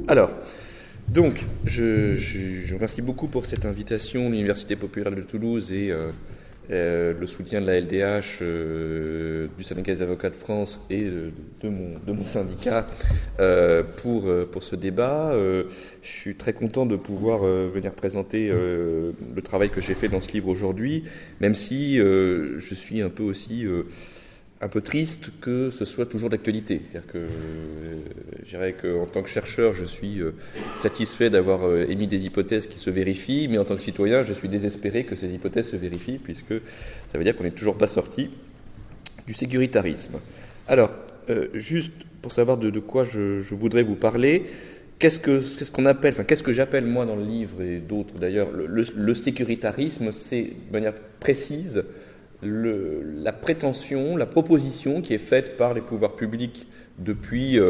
Alors, donc, je remercie beaucoup pour cette invitation, l'Université populaire de Toulouse et le soutien de la LDH, du syndicat des avocats de France et de mon syndicat pour ce débat. Je suis très content de pouvoir venir présenter le travail que j'ai fait dans ce livre aujourd'hui, même si je suis un peu aussi un peu triste que ce soit toujours d'actualité. C'est-à-dire que je dirais qu'en tant que chercheur, je suis satisfait d'avoir émis des hypothèses qui se vérifient, mais en tant que citoyen, je suis désespéré que ces hypothèses se vérifient, puisque ça veut dire qu'on n'est toujours pas sorti du sécuritarisme. Alors, juste pour savoir de quoi je voudrais vous parler, qu'est-ce que j'appelle moi dans le livre et d'autres d'ailleurs, le sécuritarisme, c'est de manière précise la prétention, la proposition qui est faite par les pouvoirs publics depuis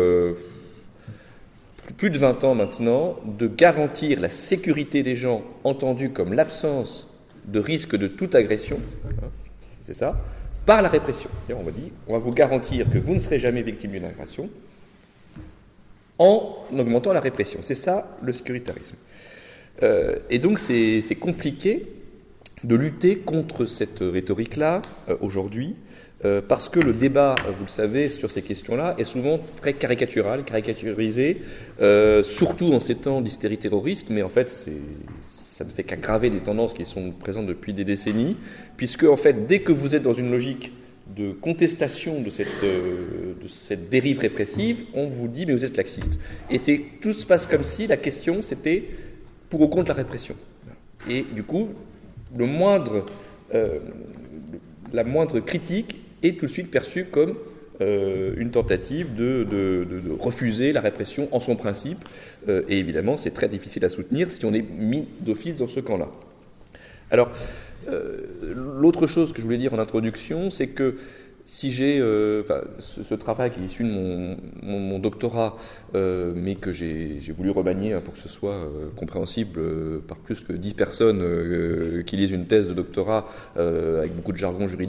plus de 20 ans maintenant, de garantir la sécurité des gens, entendue comme l'absence de risque de toute agression, c'est ça, par la répression. On va vous garantir que vous ne serez jamais victime d'une agression en augmentant la répression. C'est ça le sécuritarisme. Et donc c'est compliqué de lutter contre cette rhétorique-là aujourd'hui, parce que le débat, vous le savez, sur ces questions-là est souvent très caricaturisé, surtout en ces temps d'hystérie terroriste, mais en fait ça ne fait qu'aggraver des tendances qui sont présentes depuis des décennies, puisque en fait dès que vous êtes dans une logique de contestation de cette dérive répressive, on vous dit mais vous êtes laxiste. Et tout se passe comme si la question c'était pour ou contre la répression. Et du coup, la moindre critique est tout de suite perçue comme une tentative de refuser la répression en son principe. Et évidemment, c'est très difficile à soutenir si on est mis d'office dans ce camp-là. Alors, l'autre chose que je voulais dire en introduction, c'est que si j'ai ce travail qui est issu de mon doctorat, mais que j'ai voulu remanier pour que ce soit compréhensible par plus que 10 personnes qui lisent une thèse de doctorat avec beaucoup de jargon juridique,